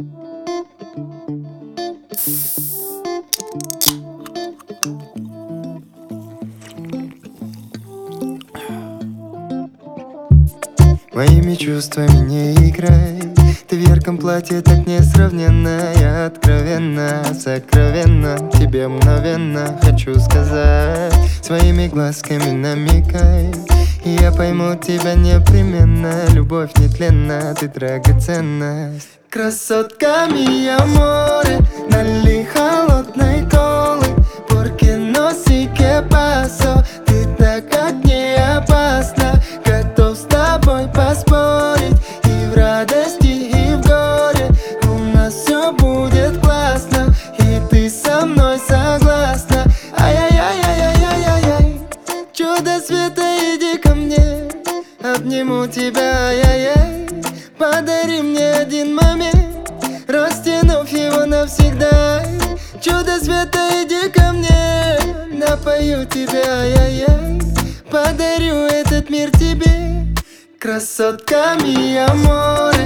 Моими чувствами не играй. Ты в ярком платье так несравненна. Я откровенно, сокровенно тебе мгновенно хочу сказать. Своими глазками намекай, и я пойму тебя непременно. Любовь нетленна, ты драгоценность. Красотка мия море, налей холодной колы. Porque no sé qué pasó, ты так как не опасна. Готов с тобой поспорить и в радости, и в горе. У нас все будет классно, и ты со мной согласна. Ай-яй-яй-яй-яй-яй-яй. Чудо света, иди ко мне, обниму тебя, ай-яй-яй. Подари мне один момент, растянув его навсегда. Чудо света, иди ко мне, напою тебя, ай-яй-яй. Подарю этот мир тебе. Красотка мия море,